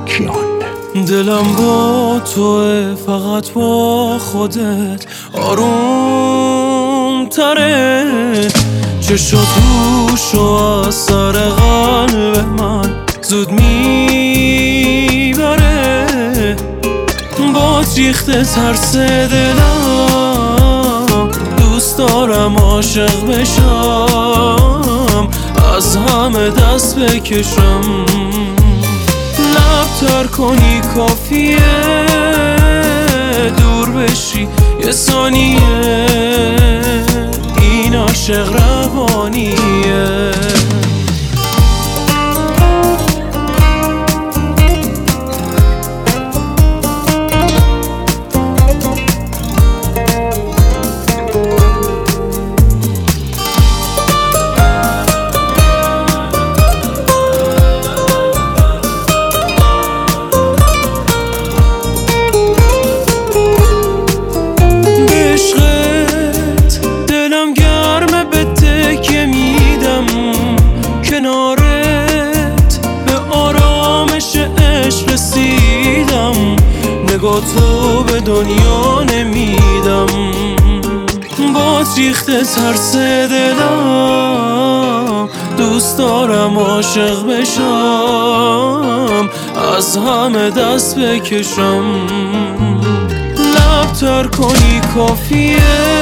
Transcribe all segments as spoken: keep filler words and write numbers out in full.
کیان. دلم با توه، فقط با خودت آروم تره. چشا توشو از سر قلب من زود میبره. با ریخته ترس دلم دوست دارم عاشق بشم، از همه دست بکشم. لب تر کنی کافیه، دور بشی یه ثانیه، این عاشق روانیه. نگاه تو به دنیا نمیدم، با ریخته ترس دلم دوست دارم عاشق بشم، از همه دست بکشم. لب تر کنی کافیه،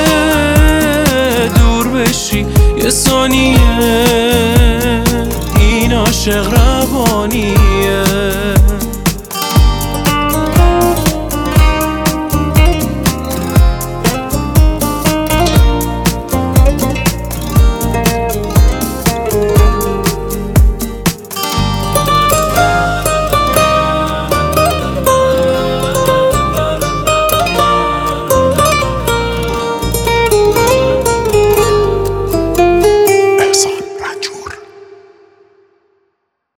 دور بشی یه ثانیه، این عاشق روانیه.